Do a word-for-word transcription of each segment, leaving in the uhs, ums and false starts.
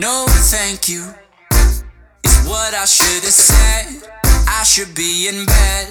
No thank you is what I should have said. I should be in bed.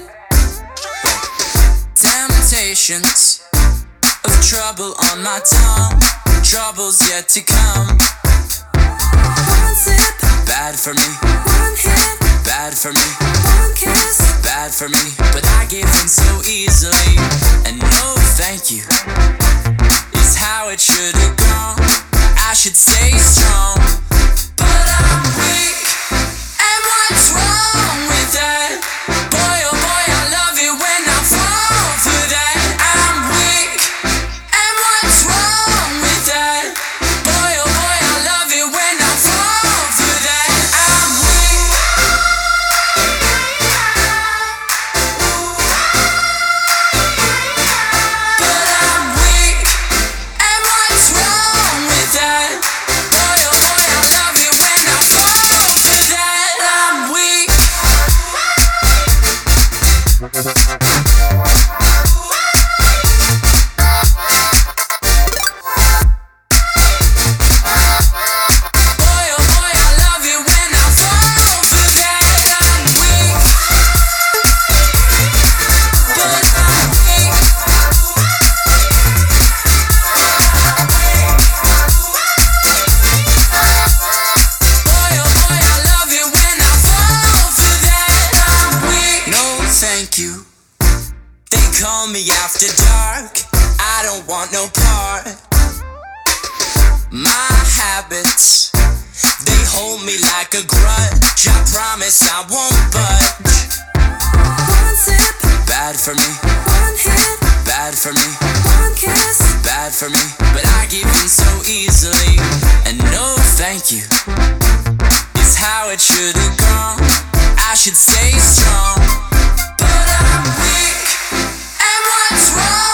Temptations of trouble on my tongue, troubles yet to come. One sip, Bad for me, one hit, bad for me, one kiss. bad for me. But I give in so easily. And no thank you is how it should have gone. I should stay strong, but I'm weak. And what's wrong with that? Boy, oh boy, I love it when I fall for that. I'm weak. And what's wrong with that? Boy, oh boy, I love it when I fall for that. I'm weak. But I'm weak. And what's wrong with that? Boy, oh boy, I love it when I fall for that. I'm weak. Boy, oh boy, I love it when I fall for that. I'm weak. But I'm weak. Boy, oh boy, I love it when I fall for that. I'm weak. No, thank you. They call me after dark. I don't want no part. My habits, they hold me like a grudge. I promise I won't budge. One sip, Bad for me, one hit, bad for me, one kiss. bad for me. But I give in so easily. And no thank you is how it should have gone. I should stay strong, but I'm weak. And what's wrong?